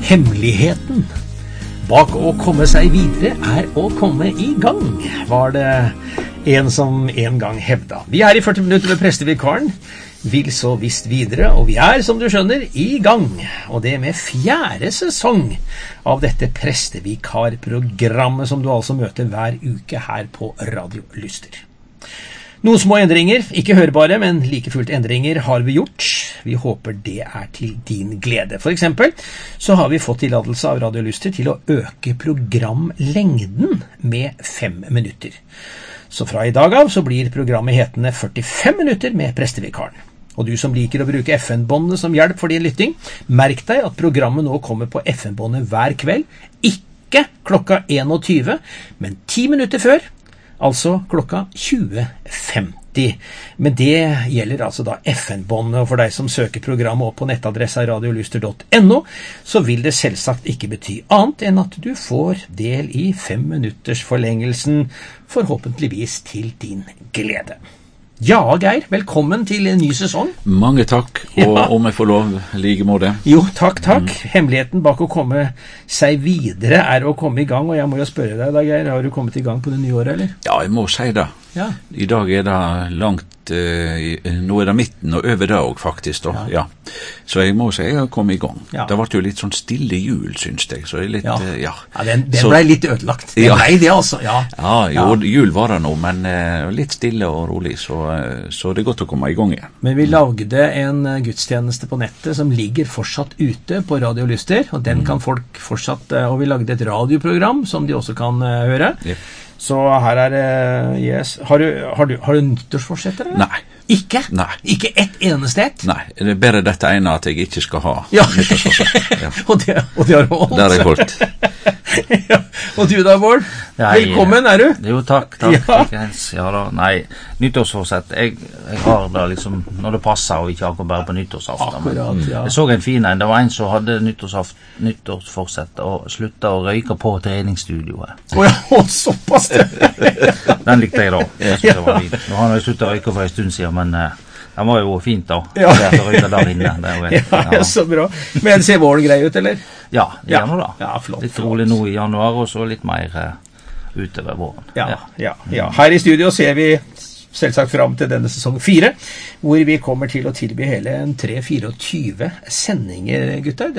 Hemmeligheten bak å komme seg videre å komme I gang, var det en som en gang hevda. Vi I 40 minutter med prestevikaren, vil så visst videre, og vi som du skjønner, I gang. Og det med 4. sesong av dette prestevikarprogrammet som du altså møter hver uke her på Radio Lyster. Noen små endringer, ikke hørbare, men like fullt endringer har vi gjort. Vi håper det til din glede. For eksempel så har vi fått tillatelse av Radio Lyster til å øke programlengden med 5 minutter. Så fra I dag av så blir programmet hetende 45 minutter med prestevikaren. Og du som liker å bruke FN-båndet som hjelp for din lytting, merk deg at programmet nå kommer på FN-båndet hver kveld, ikke klokka 21, men 10 minutter før, altså klokka 20.50. Men det gjelder altså da FN-båndet, og for deg som søker programmet opp på nettadressa radiolyster.no, så vil det selvsagt ikke bety annet enn at du får del I 5 minutters forlengelsen, forhåpentligvis til din glede. Ja, Geir, velkommen til en ny sesong. Mange takk, og om jeg får lov, like måte. Jo, takk. Hemmeligheten bak å komme seg videre å komme I gang, og jeg må jo spørre deg da, Geir, har du kommet I gang på det nye året, eller? Ja, jeg må si det. Ja. I dag det langt, nå det midten og over dag faktisk da. Ja. Så jeg må si jeg har kommet I gang. Ja. Det ble jo litt sånn stille jul, synes jeg, så litt, ja, den ble litt ødelagt. Den ble det altså, ja. Ja, jul var det nå, men litt stille og rolig, så det godt å komme I gang igjen. Men vi lagde en gudstjeneste på nettet som ligger fortsatt ute på Radio Lyster, og den kan folk fortsatt, og vi lagde et radioprogram som de også kan høre. Yep. Så her det, yes. Har du nyttårsforsetter, eller? Nei. Ikke? Nei. Ikke ett eneste ett? Nei, det bare dette ene at jeg ikke skal ha nyttårsforsett. Ja. og det har du holdt? Det har jeg holdt. Ja. Og du da, Bård? Velkommen, du? Jo, takk. Ja da, nei, nyttårsforsett, jeg har det liksom når det passer, og ikke akkurat bare på nyttårsaften. Akkurat, ja. Jeg så en fin en, det var en som hadde nyttårsforsett og sluttet å røyke på treningsstudioet. Åja, såpass det! Den likte jeg da. Jeg synes det var fint. Nå har jeg sluttet å røyke for en stund siden, men den var jo fint da. Ja. Det røyke der inne. Ja, så bra. Men ser våren grei ut, eller? Ja, det gjør nå da. Ja, flott. Litt rolig nå I januar, og så litt mer utover våren. Ja. Her I studio ser vi selvsagt fram til denne sesong 4, hvor vi kommer til å tilby hele 3-24 sendinger, gutter.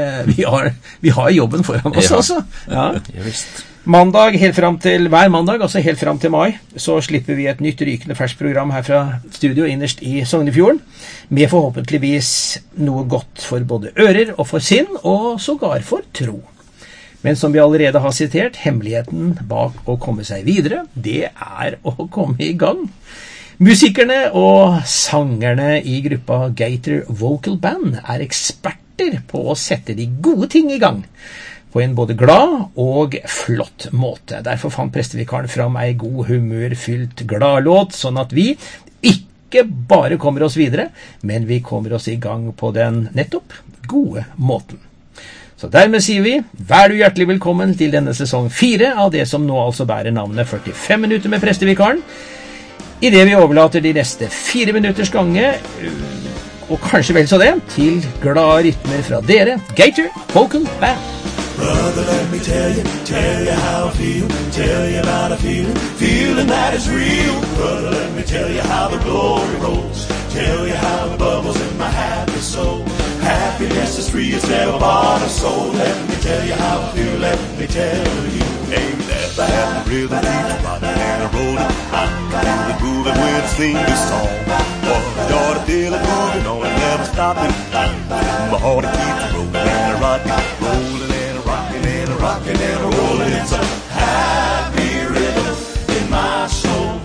Vi har jobben foran oss, altså. Ja, visst. Hver mandag, altså helt frem til mai, så slipper vi et nytt rykende ferskt program her fra studio innerst I Sognefjorden, med forhåpentligvis noe godt for både ører og for sinn, og sågar for tro. Men som vi allerede har sitert, hemmeligheten bak å komme seg videre, det å komme I gang. Musikerne og sangerne I gruppa Gator Vocal Band eksperter på å sette de gode ting I gang, på en både glad og flott måte. Derfor fant prestevikaren fram en god humørfylt gladlåt, sånn at vi ikke bare kommer oss videre, men vi kommer oss I gang på den nettopp gode måten. Så dermed sier vi, vær du hjertelig velkommen til denne sesong 4 av det som nå altså bærer navnet 45 minutter med prestevikaren, I det vi overlater de neste 4 minutters gange, og kanskje vel så det, til glade rytmer fra dere, Gator Vocal Band. Brother, let me tell you how I feel, tell you about a feeling that is real. Brother, let me tell you how the glory rolls, tell you how it bubbles in my happy soul. Happiness is free, it's never bought a soul. Let me tell you how I feel, let me tell you. Ain't that the rhythm keeps rocking and rolling, I feel it moving when I sing this song. Oh, you ought to feel it moving on and never stopping. My heart keeps rolling and rocking, rolling and rocking and rocking and rolling. It's a happy rhythm in my soul.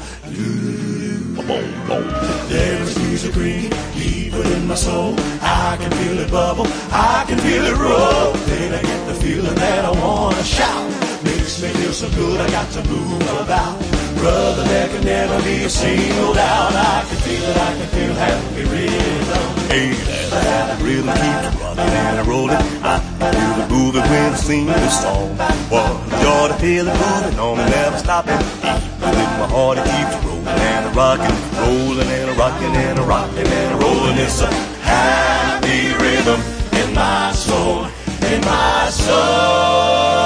There's music ringing deep within my soul. I can feel it bubble, I can feel it roll. Then I get the feeling that I wanna shout. Makes me feel so good, I got to move about. Brother, there can never be a single doubt. I can feel happy rhythm. Hey, that rhythm keeps rocking and rolling. I feel it moving when I sing this song. Well, you ought to feel it moving on and never stopping. Within my heart it keeps rolling and rocking, rolling and rocking and rocking and rolling. It's a happy rhythm in my soul. in my soul.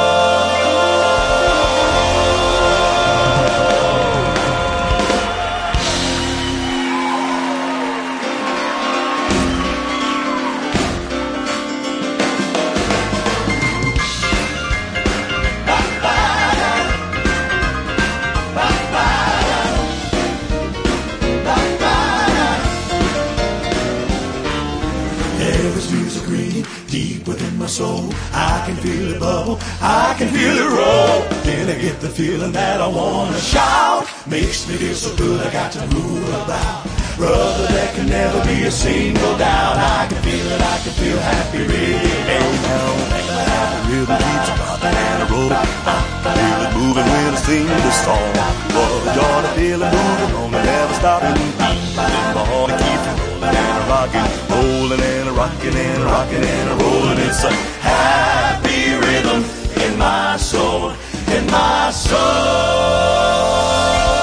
Deep within my soul, I can feel it bubble, I can feel it roll. Then I get the feeling that I wanna shout. Makes me feel so good, I got to move about. Brother, there can never be a single doubt. I can feel it, I can feel happy rhythm. Rhythm keeps popping and rolling. Feel it moving when I sing this song. What you're to feel it moving on and never stopping. In my heart it keeps rolling and a rocking, rolling and a rocking and a rocking and a rolling. It's a happy rhythm in my soul, in my soul.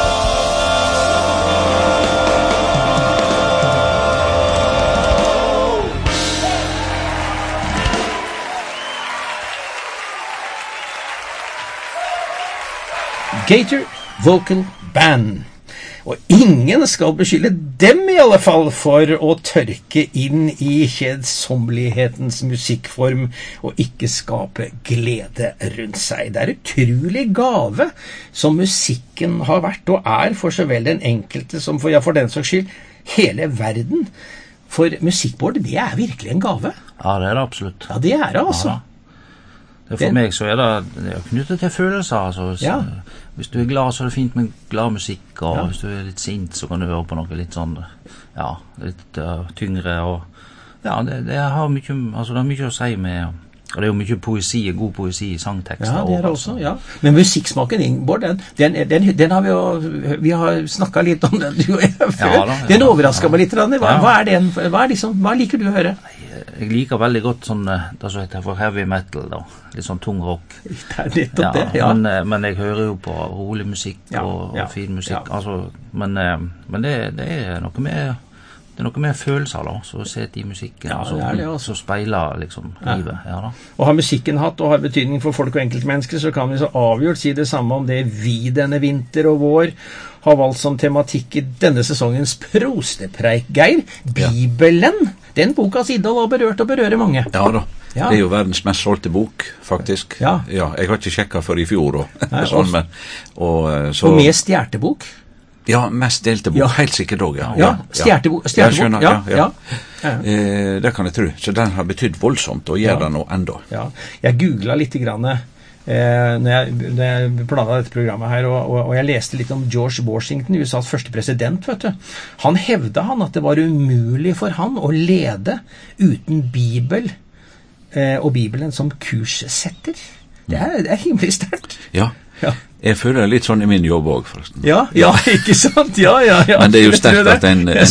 Gator Vocal Band. Og ingen skal beskylde dem i alle fall for å tørke inn i kjedsommelighetens musikkform og ikke skape glede rundt seg. Det utrolig gave som musikken har vært og for så vel den enkelte som for den saks skyld hele verden. For musikkbord, det virkelig en gave. Ja, det det absolutt. Ja, det det altså. Ja. For meg så det knyttet til følelser, altså. Ja. Hvis du glad, så det fint med glad musikk, og hvis du litt sint, så kan du høre på noe litt sånn, ja, litt tyngre, og ja, det har mye, altså det har mye å si med, og det jo mye poesi, god poesi i sangtekster. Ja, det det også, ja. Men musikksmaken, Ingeborg, den har vi har snakket litt om den, du og jeg, før. Ja, da, den overrasket meg litt. Hva den? Hva liker du å høre? Jeg liker veldig godt sånn, det som heter for heavy metal da, litt sånn tung rock. Det nettopp det, ja. Men jeg hører jo på rolig musikk og fin musikk, altså, men det noe med, det noe med følelser da, så sett i musikken, så speiler liksom livet. Ja, da. Og har musikken hatt og har betydning for folk og enkeltmennesker, så kan vi så avgjort si det samme om det vi denne vinter og vår har valgt som tematikk i denne sesongens prostepreik, Geir. Bibelen, den bokas innhold har berørt og berører mange. Ja da, det jo verdens mest solgte bok, faktisk. Ja, jeg har ikke sjekket for i fjor. Og mest hjertebok? Ja, mest delte bok, helt sikkert også, ja. Stjertebok, ja. Det kan jeg tro, så den har betydd voldsomt, og gjør det nå enda. Ja, jeg googlet litt grann når jeg planla dette programmet her, og jeg leste litt om George Washington, USAs første president, vet du. Han hevde at det var umulig for han å lede uten Bibel, og Bibelen som kurssetter. Det himmelig sterkt. Ja. Jeg føler litt sånn i min jobb også, forresten. Ja, ikke sant? Ja. Men det jo sterkt at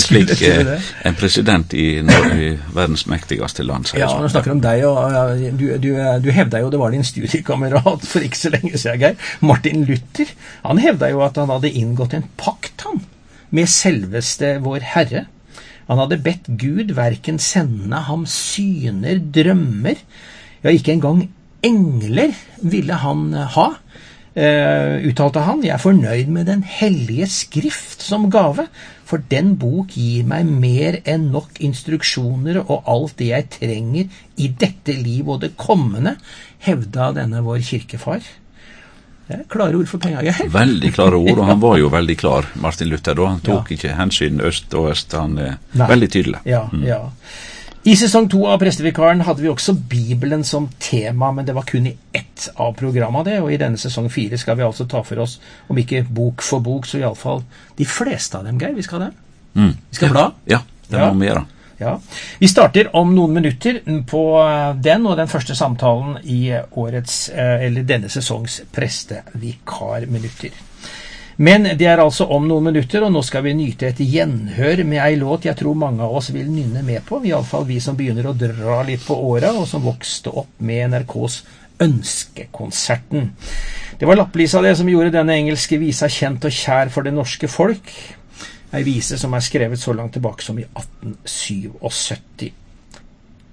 en president i verdens mektigste land sier når du snakker om deg, og du hevde jo, det var din studiekamerat for ikke så lenge siden, Geir, Martin Luther. Han hevde jo at han hadde inngått en pakt, med selveste vår Herre. Han hadde bedt Gud hverken sende ham syner, drømmer, ikke engang engler ville han ha. Uttalte han, jeg fornøyd med den hellige skrift som gave, for den bok gir meg mer enn nok instruksjoner og alt det jeg trenger i dette liv og det kommende, hevda denne vår kirkefar. Det klare ord for penger. Veldig klare ord, og han var jo veldig klar, Martin Luther, da. Han tok ikke hensyn øst og øst, han veldig tydelig. Ja. I sesong 2 av Prestevikaren hadde vi også Bibelen som tema, men det var kun i ett av programmet det, og i denne sesong 4 skal vi altså ta for oss, om ikke bok for bok, så i alle fall de fleste av dem, Geir. Vi skal det. Vi skal bla. Ja, det må vi gjøre. Ja. Vi starter om noen minutter på den og den første samtalen i årets, eller denne sesongs Prestevikarminutter. Men det altså om noen minutter, og nå skal vi nyte et gjenhør med en låt jeg tror mange av oss vil nynne med på, i alle fall vi som begynner å dra litt på åra, og som vokste opp med NRKs Ønskekonserten. Det var Lapplisa det som gjorde denne engelske visa kjent og kjær for det norske folk. En vise som skrevet så langt tilbake som i 1877.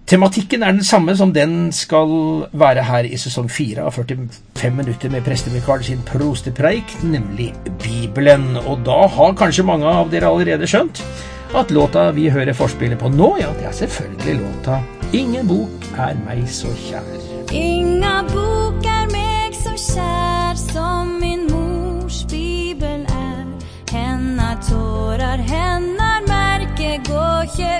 Tematikken den samme som den skal være her i sesong 4 av 45 minutter med Prestevikaren sin prostepreik, nemlig Bibelen. Og da har kanskje mange av dere allerede skjønt at låta vi hører forspillet på nå, ja, det selvfølgelig låta Ingen bok meg så kjær. Inga bok meg så kjær som min mors bibel Hennar tårar, hennar märke går ikke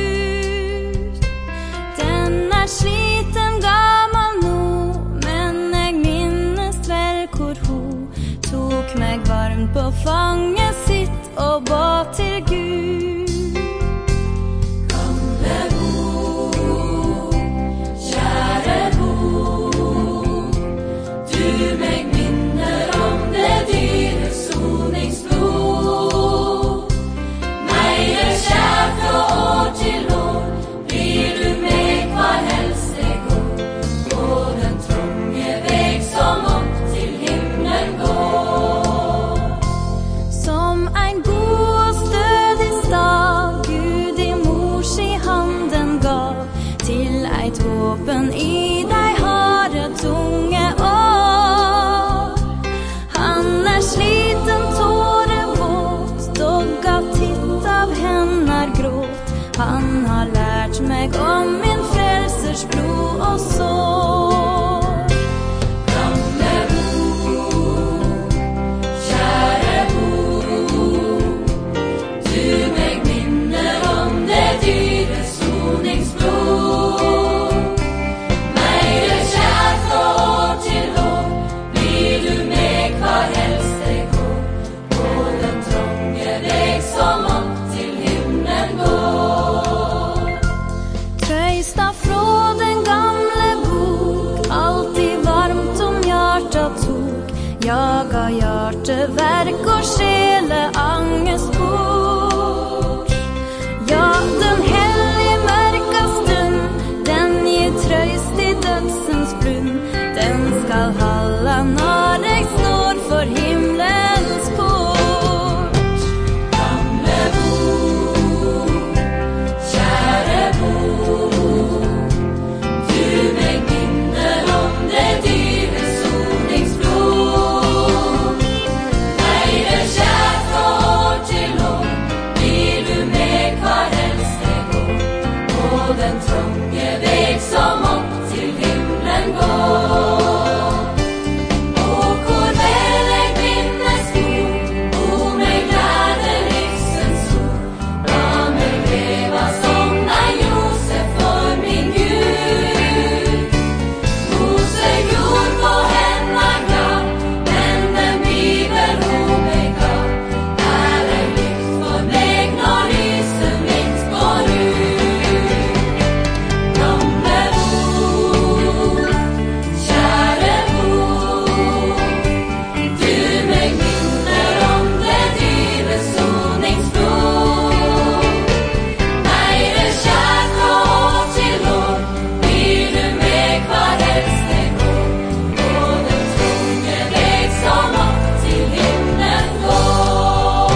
ut. Den sliten gammal nå, men jeg minnes vel hvor hun tok meg varmt på fanget sitt og ba til Gud. Gamle bok, kjære bok, du meg minner om det dyre soningsblod. Meg kjært fra år til år, blir du meg hver helst jeg går, på den trånge veg som opp til himmelen går. Som en god og stødig stav, Gud i mors i handen gav, til eit våpen i deg harde tunge år. Han sliten tårevåt, dogga titt av hennar gråt. Han har lært meg om min frelsers blod og sår. Gamle bok, kjære bok, du meg minner om det dyre soningsblod. Meg kjært fra år til år, blir du meg hver helst jeg går, på den trånge veg som opp til himmelen går. Trøysta fra den gamle bok, alltid varmt om hjarta tok, jaga hjarteverk og sjele angest bort. Ja, den hellige mørka stund, den gir trøyst i dødsens brunn, den skal halla når jeg står for himmelens port. Gamle bok, kjære bok, du meg minner om det dyre soningsblod. Meg kjært fra år til år, blir du meg hver helst jeg går, på den trånge veg som opp til himmelen går. Og hvor vel jeg minnes ord, meg lærde livsens ord, la meg leva som deg Josef for min Gud. Mose gjorde på hennar grav, men den Bibel hun meg gav, jeg likt for meg når lyset mitt går ut. Gamle bok, kjære bok, du meg minner om det dyre soningsblod. Meg kjært fra år til år, blir du meg hver helst jeg går, på den tunge veg som opp til himmelen går.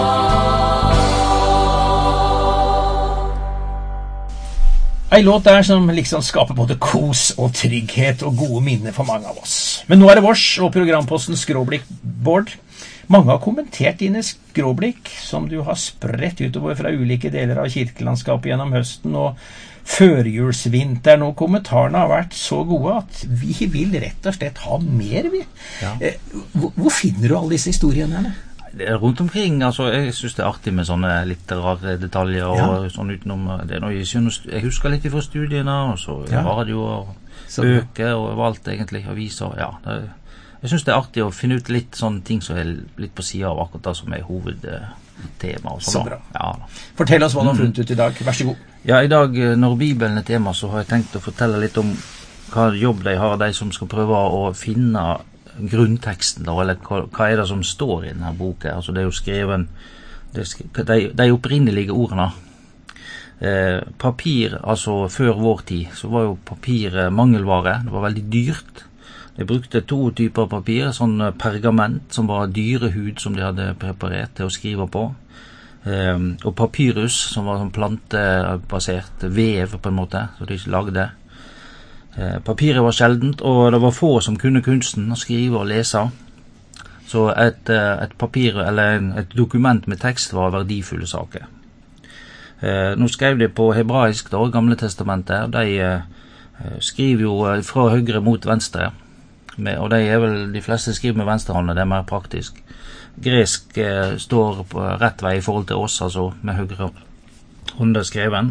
Ei låt der som liksom skaper både kos og trygghet og gode minner for mange av oss. Men nå det vårs og programpostens skråblikk, Bård. Mange har kommentert dine skråblikk som du har spredt utover fra ulike deler av kirkelandskapet gjennom høsten og førjulsvinteren, og kommentarene har vært så gode at vi vil rett og slett ha mer, vi. Ja. Hvor finner du alle disse historiene her? Det rundt omkring, altså, jeg synes det artig med sånne litt rare detaljer og sånn utenom, det noe jeg husker litt fra studiene, og så radio og bøker og alt egentlig, aviser, ja. Jeg synes det artig å finne ut litt sånne ting som litt på siden av akkurat det som hovedtema. Og så bra. Ja. Fortell oss hva du har funnet ut i dag, vær så god. Ja, i dag, når Bibelen tema, så har jeg tenkt å fortelle litt om hva jobb de har, de som skal prøve å finne grunnteksten da, eller hva det som står i denne boken. Altså det jo skrevet de opprinnelige ordene. Papir, altså før vår tid, så var jo papir mangelvare. Det var veldig dyrt. De brukte 2 typer papir, sånn pergament som var dyrehud som de hadde preparert til å skrive på. og papyrus, som var sånn plantebasert vev på en måte, så de lagde. Papiret var sjeldent, og det var få som kunne kunsten å skrive og lese. Så et papir, eller et dokument med tekst var verdifulle saker. Nå skrev de på hebraisk, da, Gamle testamentet. De skriver jo fra høyre mot venstre, og de fleste skriver med venstrehånden, det er mer praktisk. Gresk står på rett vei i forhold til oss, altså med høyre hånd skreven.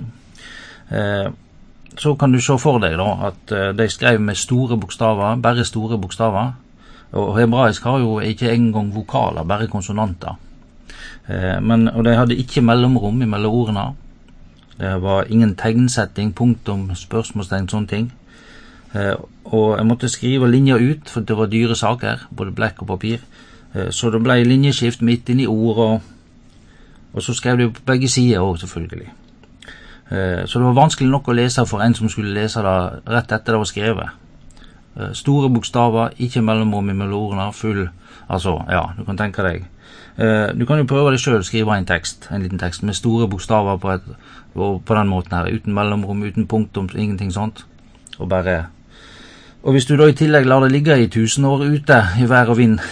Så kan du se for deg da, at de skrev med store bokstaver, bare store bokstaver, og hebraisk har jo ikke engang vokaler, bare konsonanter. Og de hadde ikke mellomrom mellom ordene. Det var ingen tegnsetting, punktum, spørsmålstegn, sånne ting. Og jeg måtte skrive linjer ut, for det var dyre saker, både blekk og papir. Så det ble linjeskift midt inn i ord, og så skrev de på begge sider også, selvfølgelig. Så det var vanskelig nok å lese for en som skulle lese det rett etter det var skrevet. Store bokstaver, ikke mellomrom mellom ordene, altså, ja, du kan tenke deg. Du kan jo prøve deg selv å skrive en liten tekst med store bokstaver på den måten her, uten mellomrom, uten punktum, ingenting sånt. Og hvis du da i tillegg lar det ligge i 1000 år ute i vær og vind,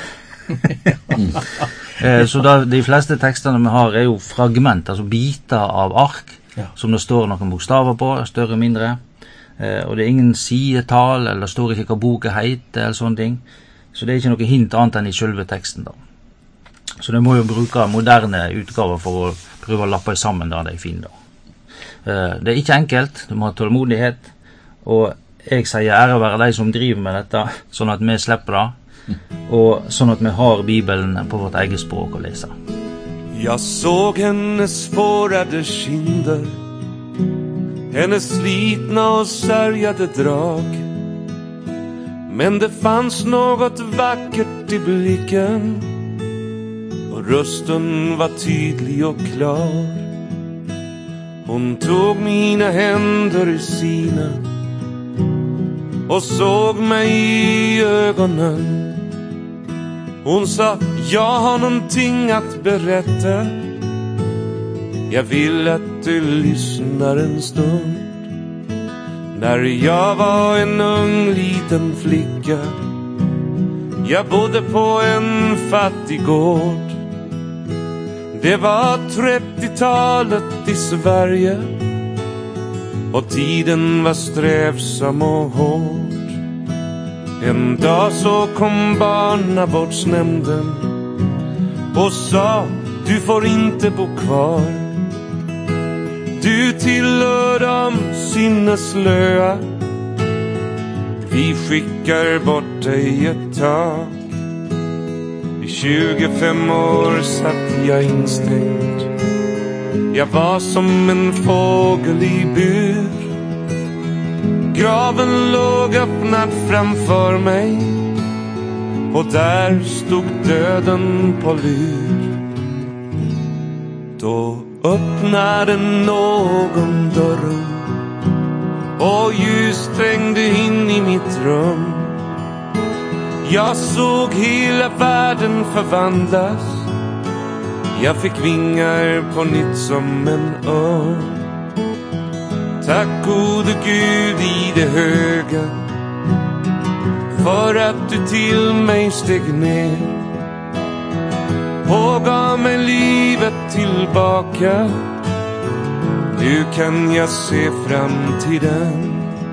så de fleste tekstene vi har er jo fragment, altså biter av ark, som det står noen bokstaver på, større, mindre, og det er ingen sidetall, eller står ikke hva boken heter, eller sånne ting, så det er ikke noe hint annet enn i selve teksten da. Så det må jo bruke moderne utgaver for å prøve å lappe sammen da det er fint da. Det er ikke enkelt, du må ha tålmodighet, og jeg sier ære være de som driver med dette, sånn at vi slipper det, og sånn at vi har Bibelen på vårt eget språk å lese. Jag såg hennes fårade kinder, hennes slitna och särjade drag. Men det fanns något vackert i blicken, och rösten var tydlig och klar. Hon tog mina händer i sina och såg mig i ögonen. Hon sa, jag har någonting att berätta. Jag vill att du lyssnar en stund. När jag var en ung liten flicka, jag bodde på en fattig gård. Det var 30-talet i Sverige, och tiden var strävsam och hård. En dag så kom barnavårdsnämnden och sa, du får inte bo kvar. Du tillhör de sinneslöa. Vi skickar bort dig ett tag. I 25 år satt jag instängd. Jag var som en fågel i bur. Graven låg öppnad framför mig, och där stod döden på lur. Då öppnade någon dörren, och ljus trängde in i mitt rum. Jag såg hela världen förvandlas. Jag fick vingar på nytt som en örn. Tack gode Gud i det höga, för att du till mig steg ner och gav mig livet tillbaka. Nu kan jag se framtiden,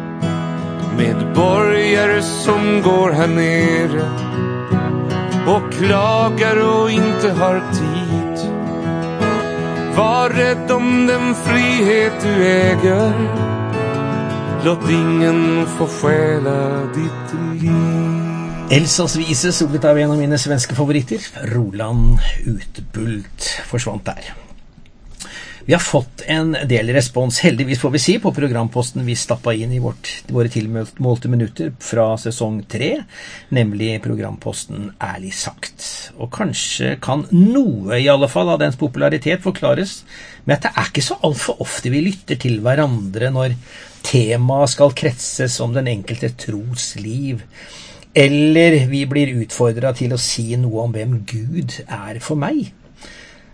medborgare som går här nere och klagar och inte har tid. Var rädd om den frihet du äger. Låt ingen få stjäla ditt liv. Elsas vise, sunget av en av mine svenske favoritter. Roland Utbult forsvant der. Vi har fått en del respons, heldigvis får vi si, på programposten vi stappet inn i våre tilmålte minutter fra sesong 3, nemlig programposten Ærlig sagt. Og kanskje kan noe i alle fall av dens popularitet forklares med at det er ikke så alt for ofte vi lytter til hverandre når temaet skal kretses om den enkelte tros liv, eller vi blir utfordret til å si noe om hvem Gud er for meg.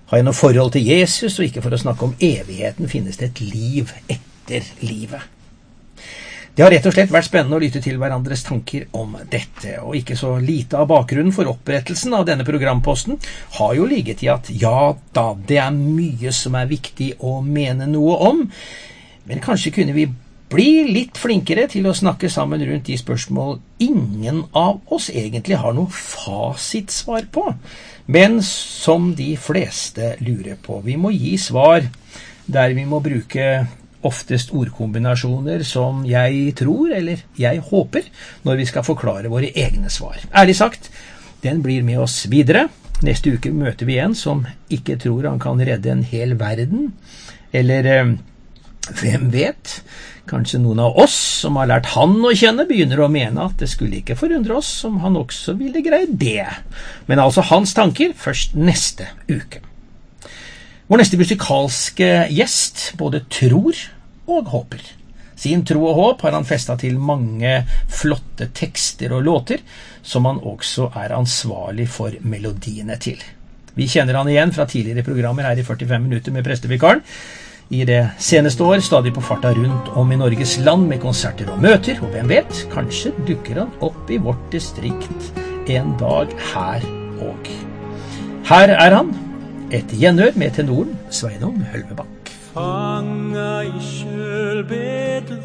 Har jeg noe forhold til Jesus, og ikke for å snakke om evigheten, finnes det et liv etter livet. Det har rett og slett vært spennende å lytte til hverandres tanker om dette, og ikke så lite av bakgrunnen for opprettelsen av denne programposten har jo ligget i at ja da, det er mye som er viktig å mene noe om, men kanskje kunne vi bli litt flinkere til å snakke sammen rundt de spørsmål ingen av oss egentlig har noe fasitsvar på, men som de fleste lurer på. Vi må gi svar der vi må bruke oftest ordkombinasjoner som jeg tror eller jeg håper når vi skal forklare våre egne svar. Ærlig sagt, den blir med oss videre. Neste uke møter vi en som ikke tror han kan redde en hel verden, eller hvem vet, kanskje noen av oss som har lært han å kjenne begynner å mene at det skulle ikke forundre oss om han også ville greie det. Men altså hans tanker først neste uke. Vår neste musikalske gjest både tror og håper. Sin tro og håp har han festet til mange flotte tekster og låter, som han også er ansvarlig for melodiene til. Vi kjenner han igjen fra tidligere programmer her i 45 minutter med Prestevikaren. I det seneste år stadig på farta rundt om i Norges land med konserter og møter, og hvem vet, kanskje dukker han opp i vårt distrikt en dag her og. Her er han, et gjenhør med tenoren Sveinung Hølmebakk. Fanga i kjølbedrag,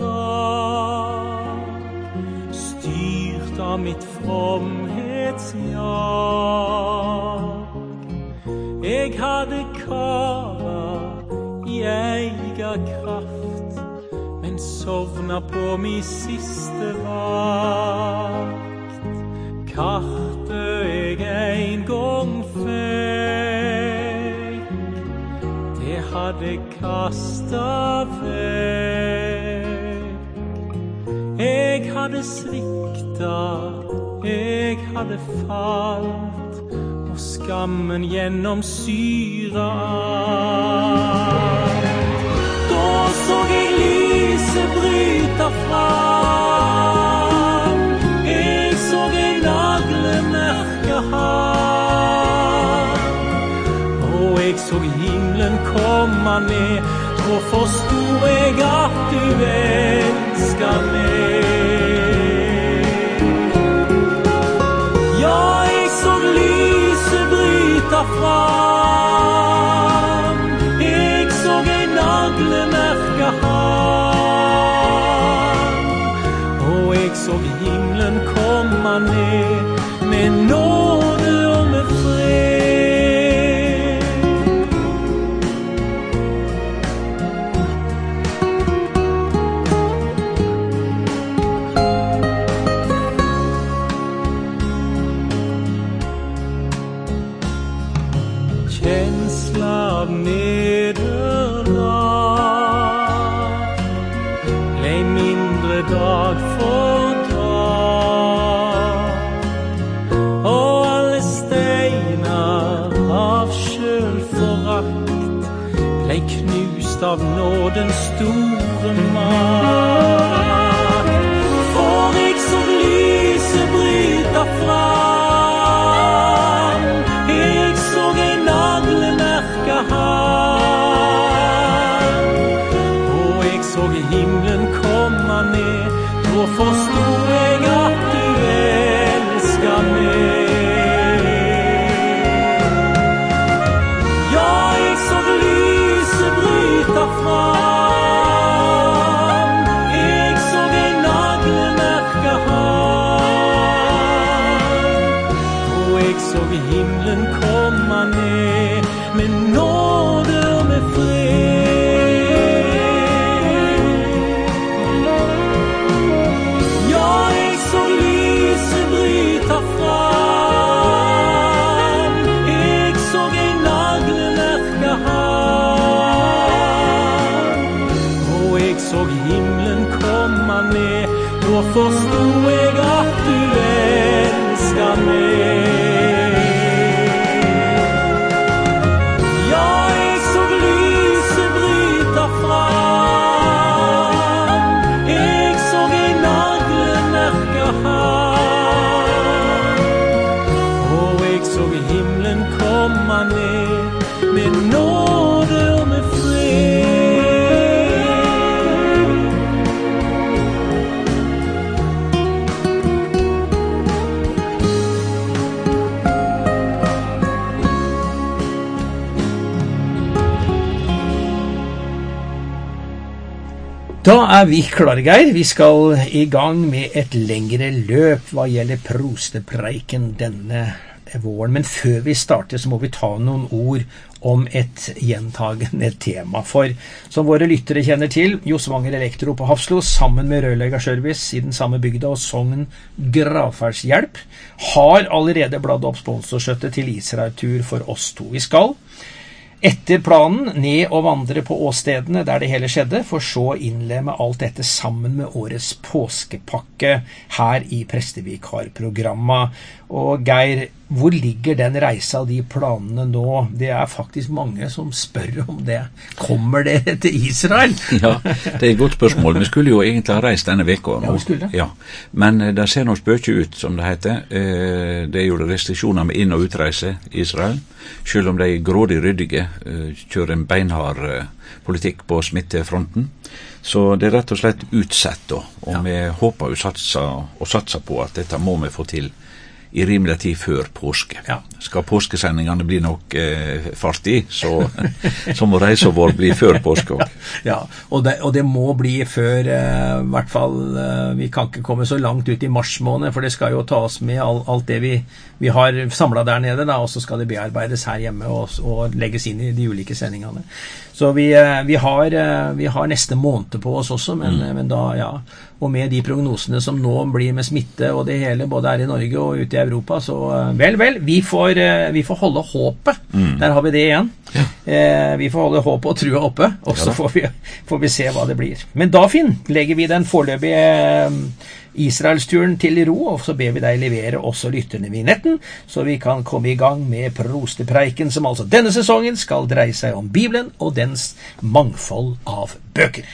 styrt av mitt fromhetsjag. Jeg hadde kava i eiga kraft, men sovna på mi siste vakt. Kartet jeg en gang fikk, det hadde kastet vekk. Jeg hadde sviktet, jeg hadde falt, og skammen gjennomsyret alt. Da så jeg lyset bryte fram, jeg så en naglemerke ham, og jeg så himmelen komme ned, da forstod jeg at du elsker meg. Ja, jeg så lyset bryte fram, jeg så en naglemerke ham, og jeg så himmelen komme ned med nåde og med fred. Kjensla av nederlag ble mindre dag for dag, og alle steiner av selvforakt ble knust av nådens store makt. For jeg så lyset bryte fram, jeg så en naglemerke ham, og jeg så himmelen komme ned, da forstod jeg at du elsker meg. Ja, jeg så lyset bryte fram, jeg så en naglemerke ham, og jeg så himmelen komme ned med nåde og med fred. Ja, jeg så lyset bryte fram, jeg så en naglemerke ham, og jeg så himmelen komme ned, da forstod jeg at du elsker meg. Ja, jeg så lyset bryte fram, jeg så en naglemerke ham, og jeg så himmelen komme ned med Da vi klare, Geir. Vi skal I gang med et lengre løp hva gjelder prostepreiken denne våren. Men før vi starter så må vi ta noen ord om et gjentagende tema. For som våre lyttere kjenner til, Josvanger Elektro på Hafslo sammen med Rørleggerservice I den samme bygda og Sogn Gravferdshjelp har allerede bladd opp sponsorskjøttet til Israel-tur for oss to. Vi skal etter planen ned og vandre på åstedene der det hele skjedde, for så innlemme alt dette sammen med årets påskepakke her I Prestevikarprogrammet. Og Geir, hvor ligger den reisa og de planene nå? Det faktisk mange som spør om det. Kommer det til Israel? Ja, det et godt spørsmål. Vi skulle jo egentlig ha reist denne veka nå. Ja, vi skulle. Ja, men det ser noe spøke ut, som det heter. Det jo restriksjoner med inn- og utreise I Israel. Selv om de grådig ryddige kjører en beinhard politikk på smittefronten. Så det rett og slett utsett da. Og vi håper jo satser på at dette må vi få til I rimelig tid før påske. Ja. Skal påskesendingene bli nok fart I, så må reisa vår bli før påske også. Ja, og det må bli før, I hvert fall, vi kan ikke komme så langt ut I mars måned, for det skal jo ta oss med alt det vi har samlet der nede, da, og så skal det bearbeides her hjemme og legges inn I de ulike sendingene. Så vi har neste måned på oss også, men da, ja, og med de prognosene som nå blir med smitte og det hele, både her I Norge og ute I Europa, så vel, vi får holde håpet. Der har vi det igjen. Ja. Vi får holde håpet og trua oppe, og så får vi se hva det blir. Men da, Finn, legger vi den foreløpige Israelsturen til ro, og så ber vi deg levere også lytterne vignetten, så vi kan komme I gang med prostepreiken, som altså denne sesongen skal dreie seg om Bibelen og dens mangfold av bøker.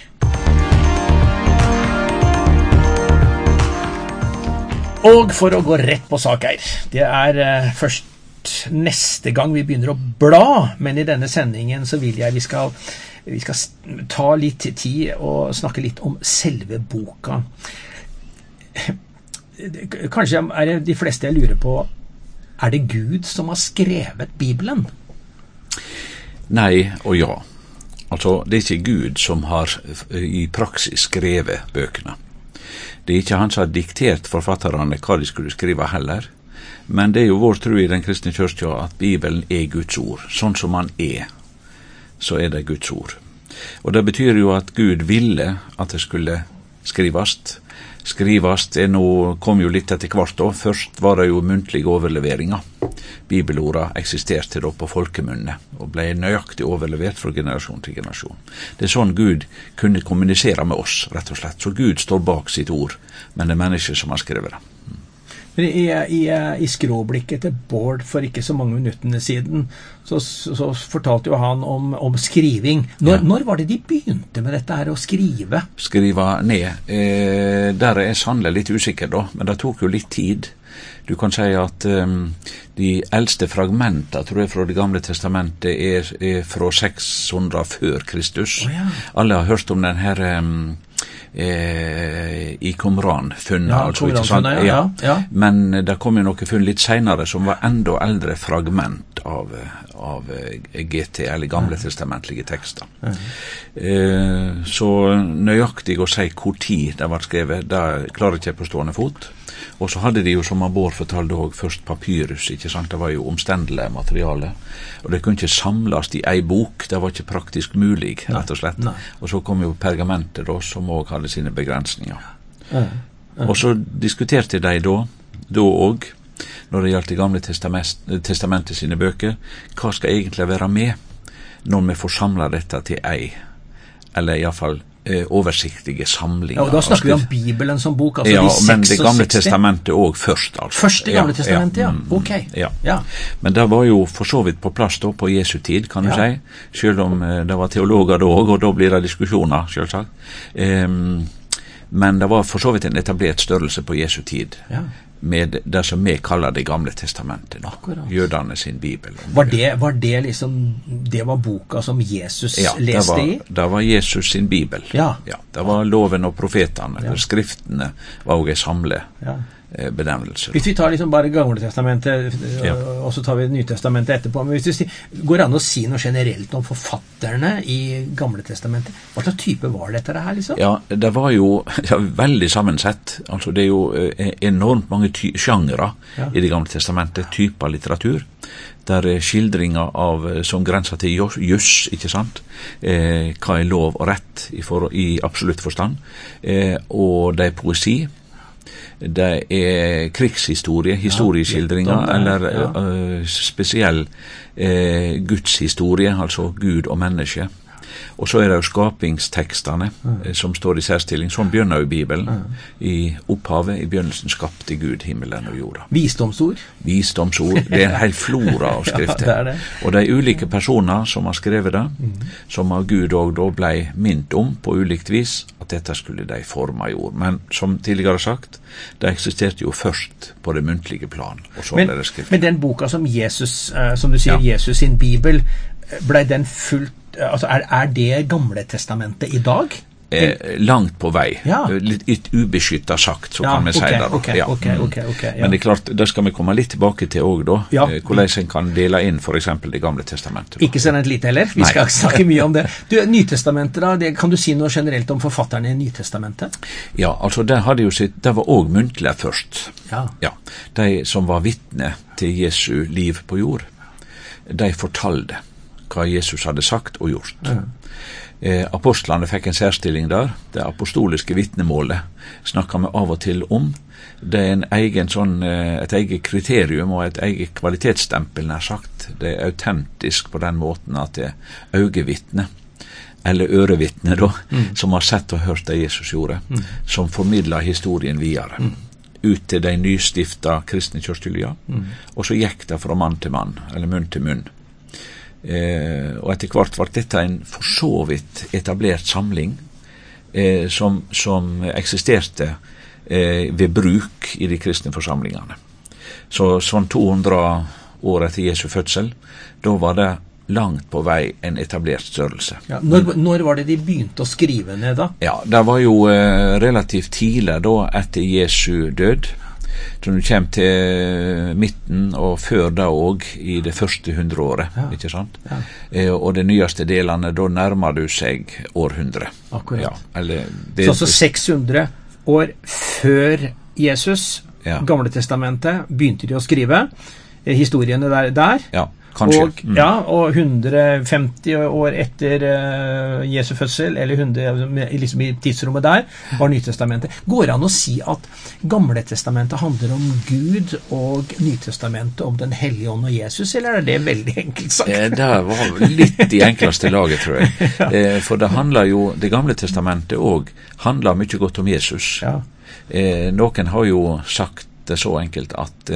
Og for å gå rett på sak her, det først neste gang vi begynner å bla, men I denne sendingen så vil jeg vi skal ta litt tid og snakke litt om selve boka. Kanskje det de fleste jeg lurer på, det Gud som har skrevet Bibelen? Nei og ja. Altså, det ikke Gud som har I praksis skrevet bøkene. Det ikke han som har diktert forfatterne hva de skulle skrive heller, men det jo vår tro I den kristne kyrkja at Bibelen Guds ord. Sånn som han så det Guds ord. Og det betyr jo at Gud ville at det skulle skrivast. Skrivast nå kom jo litt etter hvert da. Først var det jo muntlige overleveringer. Bibelorda eksisterte da på folkemunne og ble nøyaktig overlevert fra generasjon til generasjon. Det sånn Gud kunne kommunisere med oss, rett og slett. Så Gud står bak sitt ord, men det mennesker som har skrevet det. I skråblikket til Bård for ikke så mange minuttene siden, så fortalte jo han om skriving. Når var det de begynte med dette her å skrive? Skrive ned. Der sannelig litt usikker da, men det tok jo litt tid. Du kan si at de eldste fragmenter, tror jeg, fra det gamle testamentet fra 600 før Kristus. Oh, ja. Alle har hørt om den her I Qumran-funnet. Ja, Qumran-funnet, ja. Men det kom jo noe funn litt senere som var enda eldre fragment av GT, eller gamle testamentlige tekster. Så nøyaktig å si hvor tid det var skrevet, det klarer ikke på stående fot. Og så hadde de jo, som Bård fortalte også, først papyrus, ikke sant? Det var jo omstendelig materiale, og det kunne ikke samles I en bok, det var ikke praktisk mulig, rett og slett. Nei. Og så kom jo pergamentet da, som også hadde sine begrensninger. Og så diskuterte de da også, når det gjaldt det gamle testamentet sine bøker, hva skal egentlig være med når vi får samlet dette til eller I hvert fall oversiktlige samlinger. Ja, og da snakker vi om Bibelen som bok, altså ja, de 66. Men det gamle testamentet også først, altså. Først det gamle testamentet, ja. Ok. Ja. Men det var jo for så vidt på plass da, på Jesu tid, kan du si. Selv om det var teologer da også, og da blir det diskusjoner, selvsagt. Men det var for så vidt en etablert størrelse på Jesu tid. Ja. Med det som vi kaller det gamle testamentet, jødene sin bibel. Var det liksom, det var boka som Jesus leste I? Ja, det var Jesus sin bibel. Ja. Det var loven og profetene, skriftene var også samlet benevnelser. Hvis vi tar liksom bare Gamle Testamentet, Ja. og så tar vi Nytestamentet etterpå, men hvis du går det an å si noe generelt om forfatterne i Gamle Testamentet? Hva slags type var dette her, liksom? Ja, det var jo veldig sammensett. Altså, det er jo enormt mange sjangere i Det Gamle Testamentet, typer litteratur. Der er skildringer av, som grenser til juss, ikke sant? Hva er lov og rett i absolutt forstand. Og det er poesi. Det er krigshistorie, historieskildringer, eller spesiell gudshistorie, altså Gud og menneske. Og så er det jo skapingstekstene som står i særstilling. Sånn begynner jo Bibelen. I opphavet, i begynnelsen skapte Gud himmelen og jorda. Visdomsord. Det er en hel flora av skrifter. Ja, det. Og de ulike personer som har skrevet det, som av Gud også da ble minnet om på ulikt vis, at dette skulle de forme i ord. Men som tidligere sagt, det eksisterte jo først på det muntlige plan, og så ble det skriftet. Men den boka som Jesus, som du sier, Jesus sin Bibel, ble den fullt, altså er det Gamle Testamentet i dag? Langt på vei. Ja. Litt ubeskyttet sagt, så kan vi si det. Okay, Men det er klart, det skal vi komme litt tilbake til også da, hvordan en kan dele inn for eksempel Det Gamle Testamentet. Ikke så lite heller, vi skal snakke mye om det. Du, Nytestamentet da, kan du si noe generelt om forfatterne i Nytestamentet? Ja, altså det var også muntlig først. Ja. De som var vitne til Jesu liv på jord, de fortalte hva Jesus hadde sagt og gjort. Apostlene fikk en særstilling der. Det apostoliske vitnemålet snakker vi av og til om. Det er et eget kriterium og et eget kvalitetsstempel, nær sagt. Det er autentisk på den måten at det er øyevitne, eller ørevitne da, som har sett og hørt det Jesus gjorde, som formidler historien videre. Ut til de nystifta kristne kjørstylja, og så gikk det fra mann til mann, eller munn til munn. Og etter hvert var dette en for så vidt etablert samling som eksisterte ved bruk i de kristne forsamlingene. Så sånn 200 år etter Jesu fødsel, da var det langt på vei en etablert størrelse. Ja, når var det de begynte å skrive ned da? Ja, det var jo relativt tidlig da etter Jesu død. Så du kommer til midten og før da også i det første 100 året, ikke sant? Og de nyeste delene, da nærmer du seg århundre. Akkurat. Ja, så 600 år før Jesus, Gamle Testamentet, begynte de å skrive historiene der. Ja, kanskje. Og 150 år etter Jesu fødsel, eller 100, liksom i tidsrommet der, var Nytestamentet. Går det an å si at Gamle Testamentet handler om Gud, og Nytestamentet om den hellige ånd og Jesus, eller er det veldig enkelt sagt? Det var litt i enkleste laget, tror jeg. For det handler jo, Det Gamle Testamentet også handler mye godt om Jesus. Noen har jo sagt det så enkelt at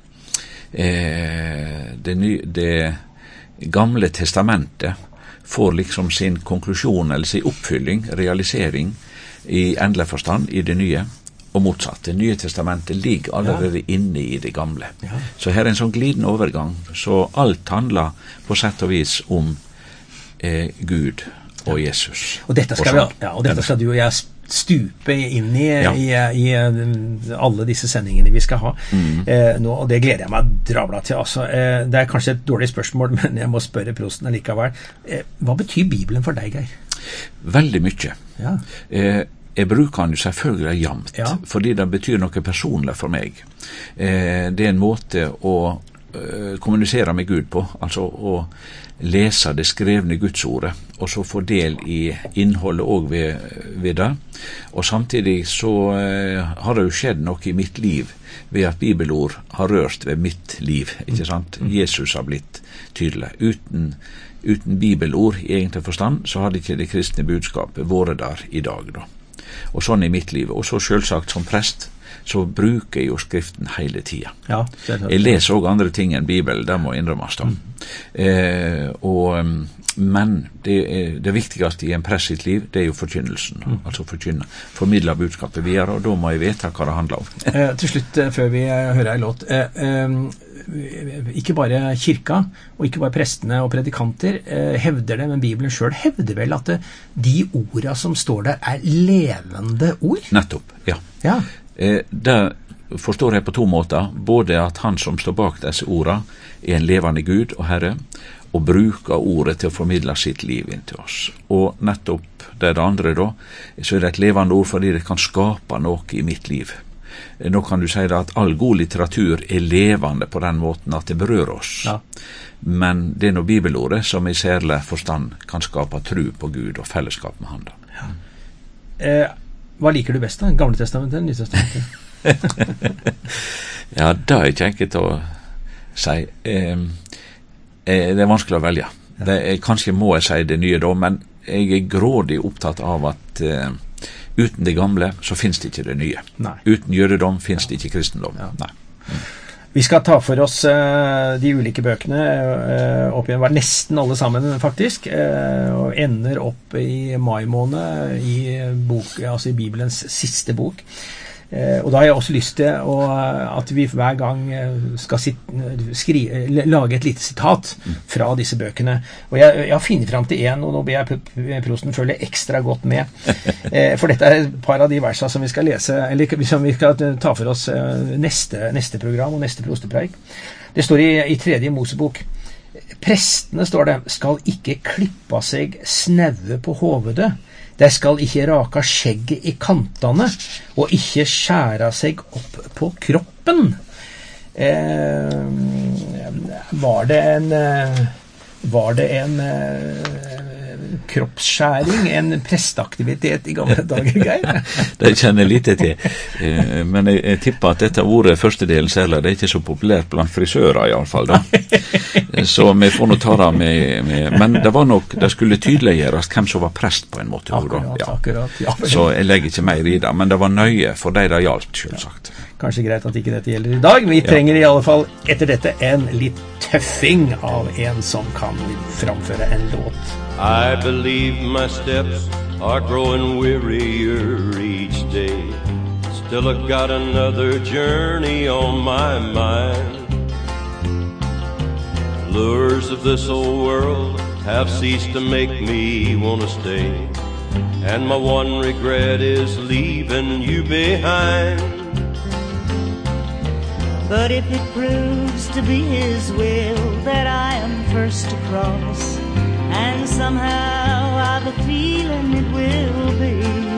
det Gamle Testamentet får liksom sin konklusjon eller sin oppfylling, realisering i endelig forstand i det nye, og motsatt. Det nye testamentet ligger allerede inne i det gamle. Så her er en sånn glidende overgang, så alt handler på sett og vis om Gud og Jesus. Og dette skal du og jeg stupe inn i alle disse sendingene vi skal ha nå, og det gleder jeg meg dravla til. Altså, det er kanskje et dårlig spørsmål, men jeg må spørre prosten allikevel. Hva betyr Bibelen for deg, Geir? Veldig mye. Jeg bruker den jo selvfølgelig jamt, fordi det betyr noe personlig for meg. Det er en måte å kommunisere med Gud på, altså å lese det skrevne Gudsordet, og så få del i innholdet også ved det. Og samtidig så har det jo skjedd noe i mitt liv ved at bibelord har rørt ved mitt liv, ikke sant? Jesus har blitt tydelig. Uten bibelord i egentlig forstand, så hadde ikke det kristne budskapet vært der i dag da. Og sånn i mitt liv. Og så selvsagt som prest, så bruker jeg jo skriften hele tiden. Jeg leser også andre ting enn Bibelen, det må innrømmes da. Men det viktigste i en prest sitt liv, det er jo forkynnelsen. Altså formidle budskapet videre, og da må jeg vite hva det handler om. Til slutt, før vi hører en låt, ikke bare kirka, og ikke bare prestene og predikanter hevder det, men Bibelen selv hevder vel at de ordene som står der er levende ord? Nettopp, ja. Det forstår jeg på to måter, både at han som står bak disse ordene en levende Gud og Herre, og bruker ordet til å formidle sitt liv inn til oss. Og nettopp det andre da, så det et levende ord fordi det kan skape noe i mitt liv. Nå kan du si at all god litteratur levende på den måten at det berører oss. Ja. Men det noe bibelordet som i særlig forstand kan skape tro på Gud og fellesskap med han. Ja. Hva liker du best da? Gamle testamentet eller Nye testamentet? Ja, det ikke enkelt å si. Det vanskelig å velge. Ja. Kanskje må jeg si det nye da, men jeg grådig opptatt av at uten det gamle så finnes det ikke det nye. Nei. Uten jødedom finnes det ikke kristendom. Ja. Nei. Vi skal ta for oss de ulike bøkene opp igjen, var nesten alle sammen faktisk, og ender opp i mai måned altså i Bibelens siste bok. Og da har jeg også lyst til at vi hver gang skal lage et lite sitat fra disse bøkene. Og jeg har funnet frem til en, og nå ber jeg prosten følge ekstra godt med. For dette et par av de versene som vi skal lese, eller som vi skal ta for oss neste program og neste prostepreik. Det står i 3. Mosebok. Prestene, står det, skal ikke klippe av seg snaue på hovedet. De skal ikke raka skjegget i kantene, og ikke skjære seg opp på kroppen. Var det en kroppsskjæring, en presteaktivitet i gamle dager, Geir? Det kjenner jeg lite til, men jeg tipper at dette ordet første delen særlig, det ikke så populært blant frisører i alle fall da. Så vi får nå ta det med men det var nok, det skulle tydeliggjøres hvem som var prest på en måte. Akkurat, ja. Så jeg legger ikke mer i det, men det var nøye for de det gjaldt, selvsagt. Kanskje greit at ikke dette gjelder i dag, men vi trenger i alle fall etter dette en litt tøffing av en som kan framføre en låt. I believe my steps are growing wearier each day. Still I've got another journey on my mind. Lures of this old world have ceased to make me want to stay. And my one regret is leaving you behind. But if it proves to be His will that I am first to cross, and somehow I've a feeling it will be,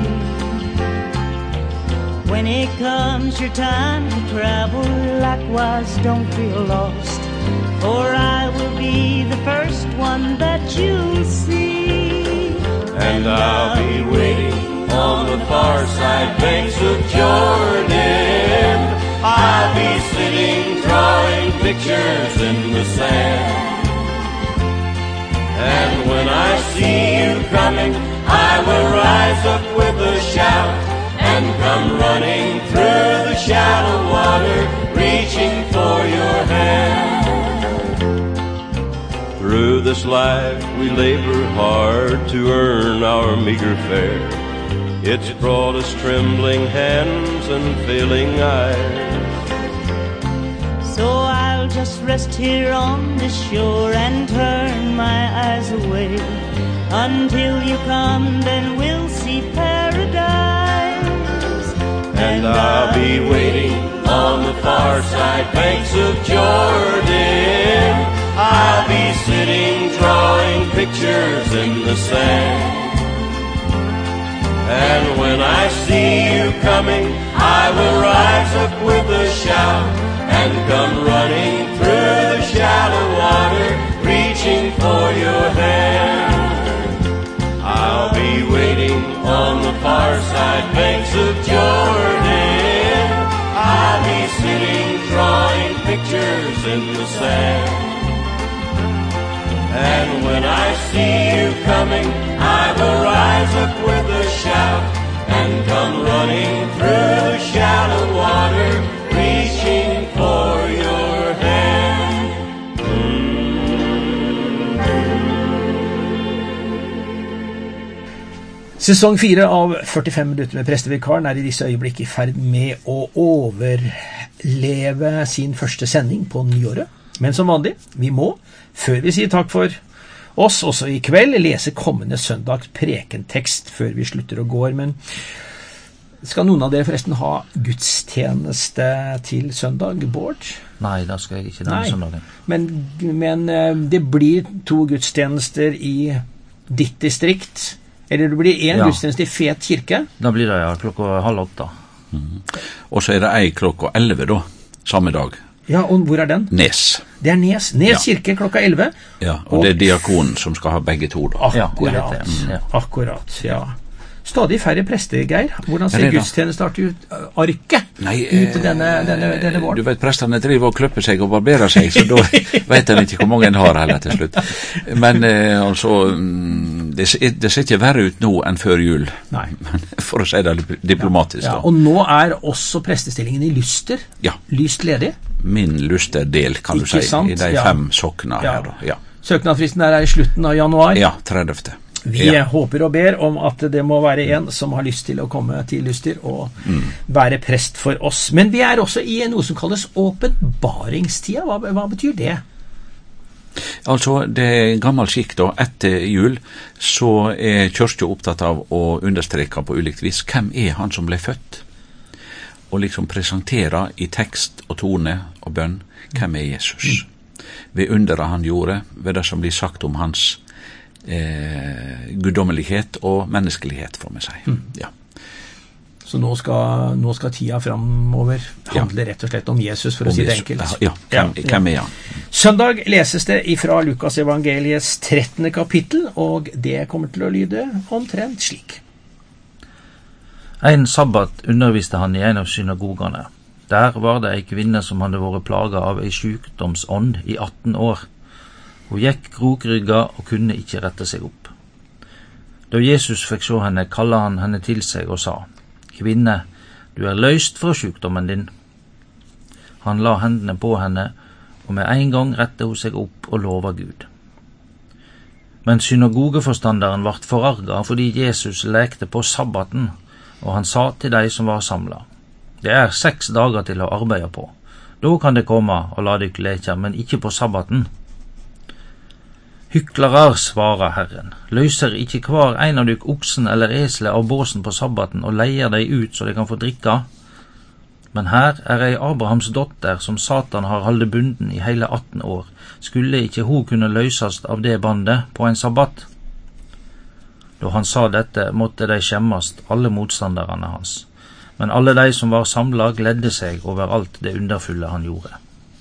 when it comes your time to travel, likewise don't feel lost, for I will be the first one that you'll see. And I'll be waiting on the far side banks of Jordan. I'll be sitting drawing pictures in the sand. And when I see you coming, I will rise up with a shout and come running through the shallow water, reaching for your hand. Through this life we labor hard to earn our meager fare. It's brought us trembling hands and failing eyes. So I'll just rest here on this shore and turn my eyes away. Until you come, then we'll see paradise. And I'll be waiting on the far side banks of Jordan. I'll be sitting drawing pictures in the sand. And when I see you coming, I will rise up with a shout and come running through the shallow water, reaching for your hand. I'll be waiting on the far side banks of Jordan. I'll be sitting drawing pictures in the sand. And when I see you coming, I will rise up with a shout and come running through the shallow water, reaching for your hand. Sesong 4 av 45 minutter med prestevikaren i disse øyeblikk i ferd med å overleve sin første sending på nyåret. Men som vanlig, vi må, før vi sier takk for oss, også i kveld, lese kommende søndags prekentekst før vi slutter og går. Men Skal noen av dere forresten ha gudstjeneste til søndag, Bård? Nei, da skal jeg ikke denne søndagen. Men det blir 2 gudstjenester i ditt distrikt, eller det blir en gudstjeneste i Fet kirke? Da blir det klokka 7:30. Og så er det ei klokka 11 da, samme dag. Ja, og hvor er den? Nes. Det er Nes kirke klokka 11. Ja, og det er diakonen som skal ha begge 2 da. Akkurat, ja. Stadig færre prester, Geir. Hvordan ser gudstjenestearket ut denne våren? Du vet, presterne driver og kløpper seg og barberer seg, så da vet jeg ikke hvor mange en har heller til slutt. Men det ser ikke verre ut nå enn før jul. Nei. For å si det diplomatisk. Ja, og nå er også prestestillingen i Lyster lyst ledig. Min Lysterdel, kan du si, i de 5 sokna her. Ja. Søknadsfristen er i slutten av januar. Ja, 30. Vi håper og ber om at det må være en som har lyst til å komme til Lyster og være prest for oss. Men vi er også i noe som kalles åpenbaringstida. Hva betyr det? Altså, det er gammel skikk da. Etter jul så er kyrkja opptatt av å understreke på ulikt vis hvem er han som ble født, og liksom presentere i tekst og tone og bønn hvem er Jesus. Ved underet han gjorde, ved det som blir sagt om hans guddommelighet og menneskelighet, får man si. Ja. Så nå skal tida fremover handle rett og slett om Jesus, for å si det enkelt. Ja, hvem er han? Søndag leses det ifra Lukas evangeliets 13. kapittel, og det kommer til å lyde omtrent slik. En sabbat underviste han i en av synagogene. Der var det ei kvinne som hadde vært plaga av ei sjukdomsånd i 18 år. Hun gikk krokrygga og kunne ikke rette seg opp. Da Jesus fikk se henne, kallet han henne til seg og sa, «Kvinne, du er løst fra sjukdommen din.» Han la hendene på henne, og med en gang rette hun seg opp og lova Gud. Men synagogeforstanderen vart forarget fordi Jesus lekte på sabbaten, og han sa til de som var samlet, «Det er 6 dager til å arbeide på. Da kan det komme og la dykk leke, men ikke på sabbaten.» «Hyklarar», svarer Herren, «løser ikke hver en av dykk oksen eller eslet av båsen på sabbaten og leier deg ut så de kan få drikka? Men her er ei Abrahams dotter som Satan har holdt bunden i hele 18 år. Skulle ikke hun kunne løsast av det bandet på en sabbat?» Da han sa dette, måtte de skjemmast, alle motstanderne hans. Men alle de som var samlet gledde seg over alt det underfulle han gjorde.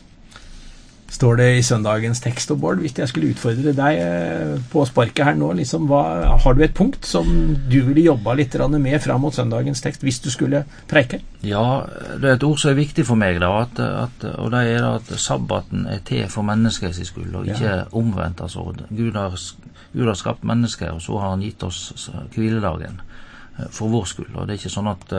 Står det i søndagens tekst, og Bård, hvis jeg skulle utfordre deg på sparket her nå, liksom, har du et punkt som du ville jobba litt med fram mot søndagens tekst, hvis du skulle preike? Ja, det er et ord som er viktig for meg, da, og det er at sabbaten er til for menneskets skyld, og ikke omvendt. Altså, Gud har skapt mennesker, og så har han gitt oss hviledagen for vår skyld, og det er ikke sånn at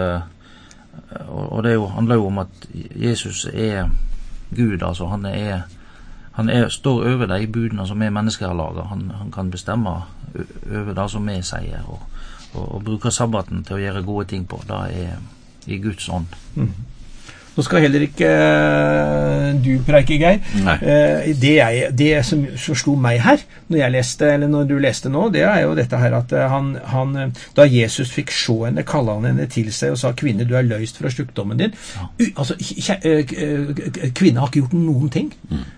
og det handler jo om at Jesus er Gud, altså han står over de budene som vi mennesker har laget. Han kan bestemme over det som vi sier, og bruker sabbaten til å gjøre gode ting på. Det er i Guds ånd. Nå skal heller ikke du preike, Geir. Det som slo meg her, når du leste nå, det er jo dette her at da Jesus fikk se henne, kallet han henne til seg og sa, «Kvinne, du er løst fra sjukdommen din.» Altså, kvinne har ikke gjort noen ting.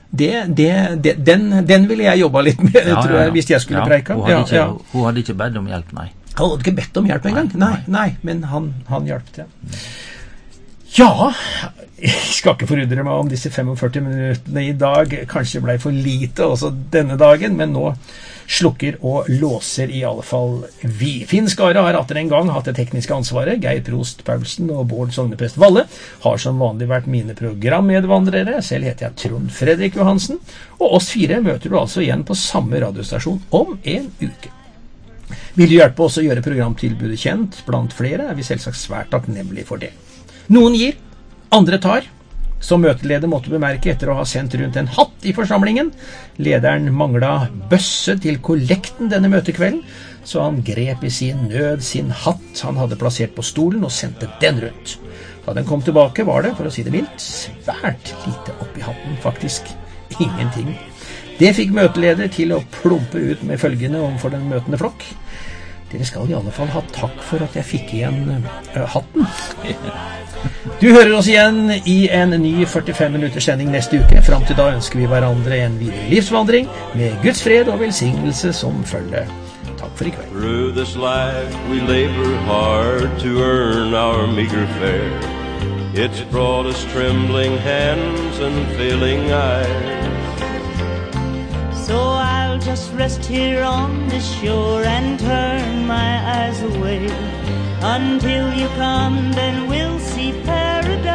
Den ville jeg jobba litt med, tror jeg, hvis jeg skulle preike. Hun hadde ikke bedt om hjelp, nei. Han hadde ikke bedt om hjelp en gang. Nei, men han hjalp til. Ja, jeg skal ikke forundre meg om disse 45 minuttene i dag kanskje ble for lite også denne dagen, men nå slukker og låser i alle fall vi. Finn Skara har atter en gang hatt det tekniske ansvaret. Geir Prost Paulsen og Bård Sogneprest Valle har som vanlig vært mine programmedvandrere. Selv heter jeg Trond Fredrik Johansen, og oss 4 møter du altså igjen på samme radiostasjon om en uke. Vil du hjelpe oss å gjøre programtilbudet kjent blant flere, er vi selvsagt svært takknemlige for det. Noen gir, andre tar. Som møteleder måtte bemerke etter å ha sendt rundt en hatt i forsamlingen. Lederen manglet bøsse til kollekten denne møtekvelden, så han grep i sin nød sin hatt han hadde plassert på stolen og sendte den rundt. Da den kom tilbake var det, for å si det mildt, svært lite oppi hatten, faktisk ingenting. Det fikk møteleder til å plumpe ut med følgende overfor den møtende flokk. Dere skal i alle fall ha takk for at jeg fikk igjen hatten. Du hører oss igjen i en ny 45 minutters sending neste uke. Frem til da ønsker vi hverandre en videre livsvandring med Guds fred og velsignelse som følge. Takk for i kveld. Through this life we labor hard to earn our meager fare. It's brought us trembling hands and failing eyes. So I'll just rest here on the shore and turn my eyes away. Until you come, then we'll see paradise.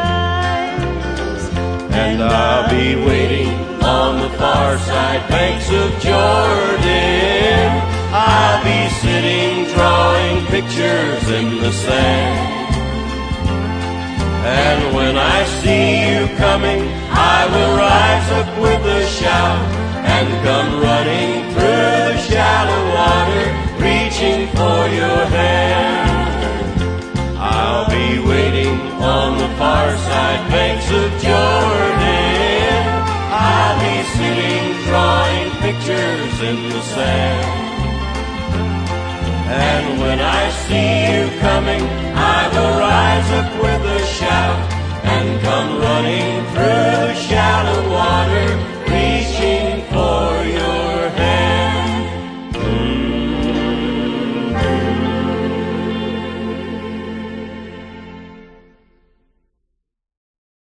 And I'll be waiting on the far side banks of Jordan. I'll be sitting drawing pictures in the sand. And when I see you coming, I will rise up with a shout and come running through the shallow water, reaching for your hand. I'll be waiting on the far side banks of Jordan. I'll be sitting drawing pictures in the sand. And when I see you coming, I will rise up with a shout and come running through the shallow water,